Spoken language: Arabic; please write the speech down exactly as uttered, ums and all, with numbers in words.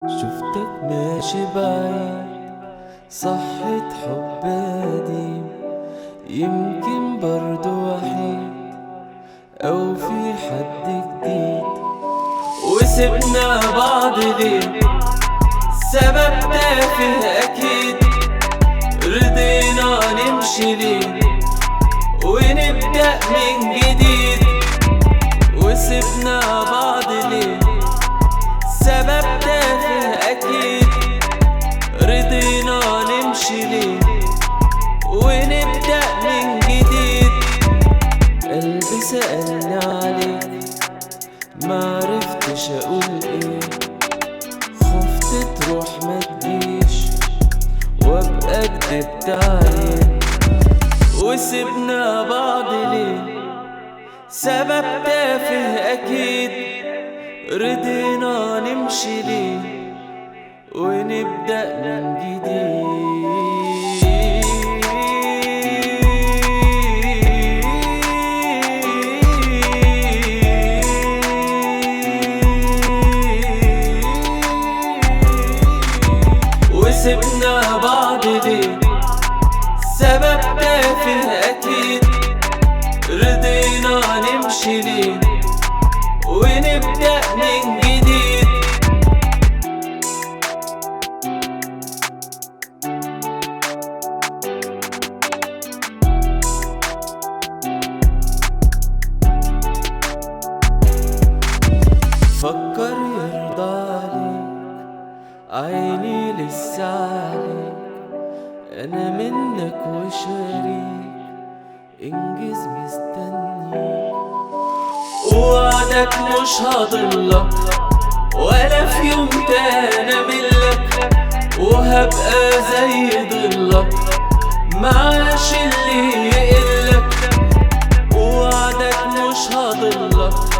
شفتك ماشي بعيد، صحة حب قديم، يمكن برضو وحيد أو في حد جديد. وسبنا بعض ليه؟ سبب تافه أكيد. رضينا نمشي ليه ونبدأ من جديد. وسبنا بعض ليه؟ سبب تافه أكيد. رضينا نمشي ليه ونبدأ من جديد. قلبي سألني عليك، معرفتش أقول إيه. خفت تروح ما تجيش وأبقى كدبت عليك. وسبنا بعض ليه؟ سبب تافه أكيد. رضينا نمشي ليه ونبدأ من جديد. وسبنا بعض ليه؟ سبب تافه أكيد. رضينا نمشي ليه ونبدأ من جديد. فكر يرضى عليك، عيني لسه عليك. أنا منك وشريك، انجز مستنيك. ووعدك مش هضلك ولا في يوم تاني أملك، وهبقى زي ضلك معاش اللي يقلك. ووعدك مش هضلك